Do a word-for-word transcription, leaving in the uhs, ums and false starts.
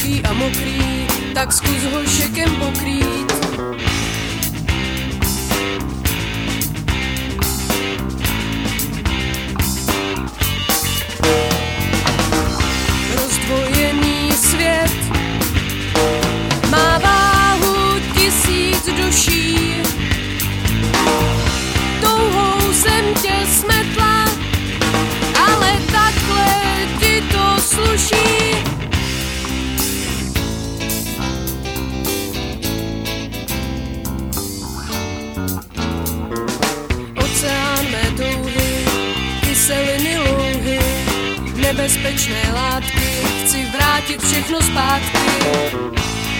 suchý a mokrý, tak zkus ho šekem pokrýt. Rozdvojený svět má váhu tisíc duší, touhou jsem tě smetla, ale takhle ti to sluší. Oceán mé touhy, kyseliny louhy, nebezpečné látky, chci vrátit všechno zpátky.